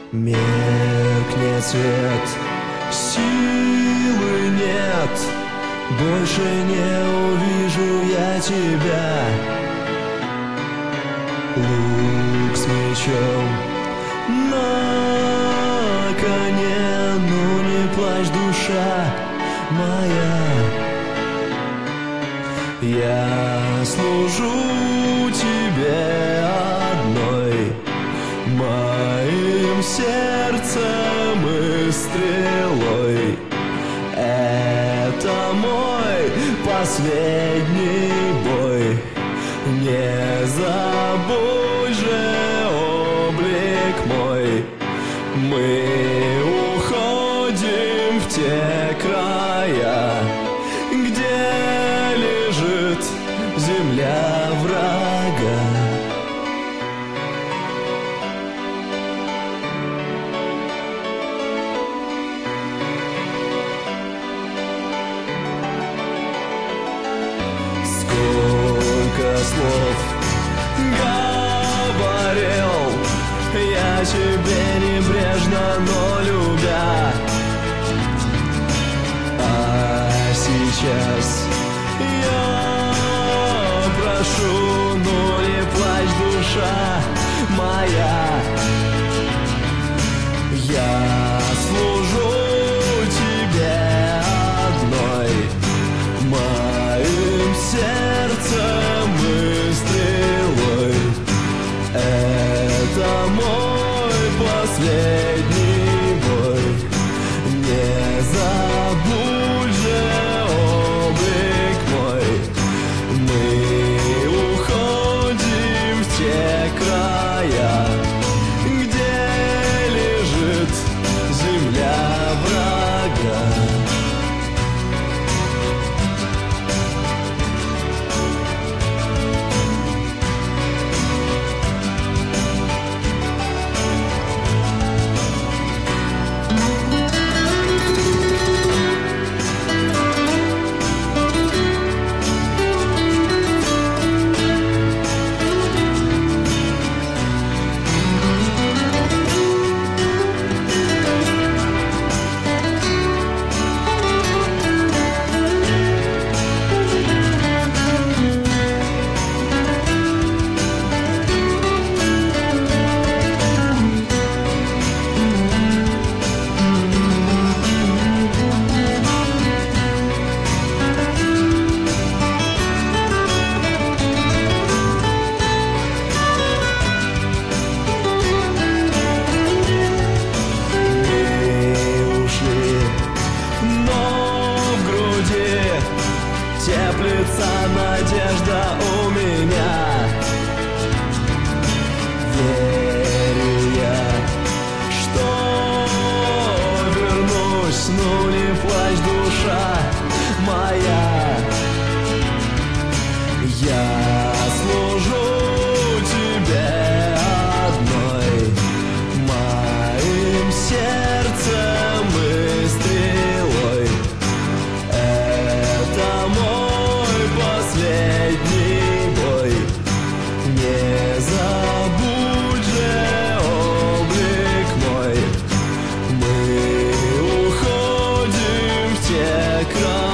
Меркнет свет, силы нет, больше не увижу я тебя. Лук с мечом на коне, ну не плачь, душа моя. Я служу тебе одной, моим сердцем и стрелой. Это мой последний бой. Не забудь же облик мой. Мы уходим в те края, где лежит земля врага. Сколько слов говорил я тебе небрежно, но любя. А сейчас я прошу, ну не плачь, душа моя. Я служу тебе одной, моим сердцем и стрелой. Это мой последний бой. Не забудь же облик мой. Мы уходим в те края, где лежит земля врага. Теплится надежда у меня. Верю я, что вернусь, ну не плачь, душа моя. Я служу тебе одной, моим сердцем и стрелой. Это мой последний бой. Не забудь же облик мой. Мы уходим в те края,